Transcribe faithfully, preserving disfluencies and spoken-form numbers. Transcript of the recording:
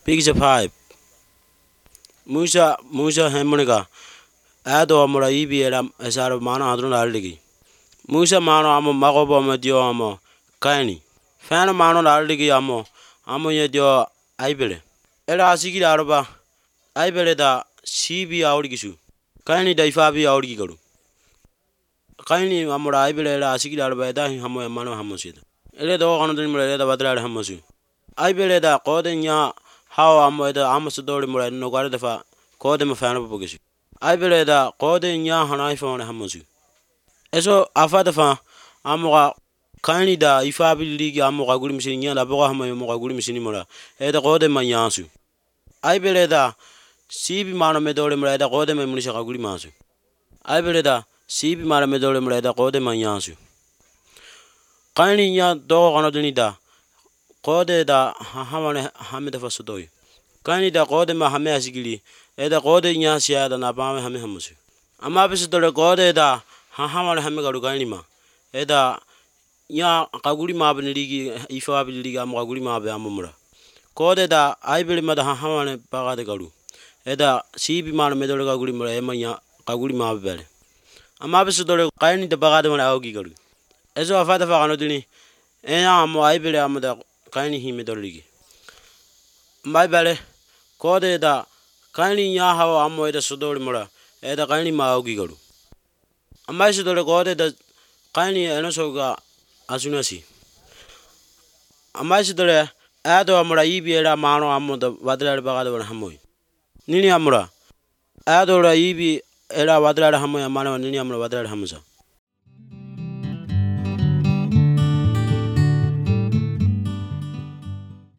Picture five. Musa Musa Hemunica. Ado Amora Ibi Esar Mana Adron Aldigi. Musa Mano Amo Magobo Medio Amo. Kaini. Fan Mano Aldigi Amo. Amo Yedio Ibele. Era Siki Araba. Ibele da Sibi Audigisu. Kaini da Ifabi Audigaru. Kaini Amora Ibele Siki Araba da Hamo Mano Hamosid. Ele do on the Mureda Badra Hamosu. Ibele da Kodenya. How am I the Amasadori Mura no Gardafa, call them a fan of Bogish. I believe that Gordon Ya Hanaifa Hamosu. Eso Afadafa Amora kindly da if I believe Amora Grimsin Yan Abohama Mora Grimsinimura, Ed Gordon Mayansu. I believe that Sibi Maramedori Mureda Gordon Munisha Grimasu. I believe that Sibi Maramedori Mureda Gordon Mayansu. Kindly Yan dog on Adonida. Kode da hamane hamida fasodoi. Kani da kode ma hame asigili. Eda kode nya sia da na ba hame hamusu. Ama bisu dole kode da hamane hame garu kani ma. Eda nya kaguri ma beniligi ifa biligi am kaguri ma be amumura. Kode da aibili ma da hamane baga de garu. Eda sibi ma me dole kaguri mura ema nya kaguri ma be bele. Ama bisu dole kani da baga de ma augi garu. Eso afata fa kanu dini. Enya amo aibili am da Kaini himidoligi. My belly, Code da Kaini Yaha Amo the Sodori Mura, Eda Kaini Maugigaru. A my sodor gode the Kaini Enosoga Azunasi. A my sodor Ado Amora Ibi era Mano Amo the Vadra Bagado and Hamoi. Nini Amura Ado Ibi era Vadra Hamoy Mano and Nini Amora Vadra Hamza.